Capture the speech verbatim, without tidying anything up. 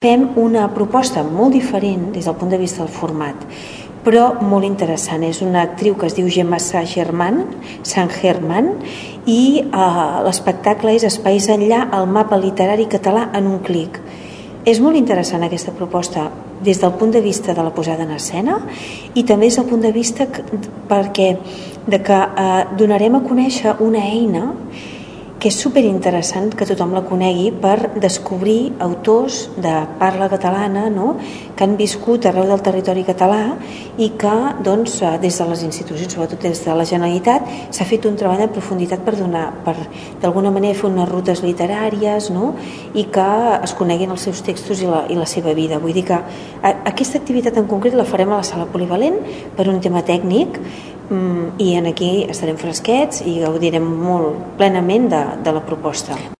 fem una proposta molt diferent des del punt de vista del format, però molt interessant. És una actriu que es diu Gemma Saint-Germain i eh, l'espectacle és Espais enllà, el mapa literari català en un clic. És molt interessant aquesta proposta des del punt de vista de la posada en escena i també des del punt de vista perquè de que eh, donarem a conèixer una eina que és superinteressant que tothom la conegui per descobrir autors de parla catalana, no?, que han viscut arreu del territori català i que doncs, des de les institucions, sobretot des de la Generalitat, s'ha fet un treball en profunditat per donar, per d'alguna manera fer unes rutes literàries, no?, i que es coneguin els seus textos i la, i la seva vida. Vull dir que a, aquesta activitat en concret la farem a la sala polivalent per un tema tècnic, i en aquí estarem fresquets i gaudirem molt plenament de, de la proposta.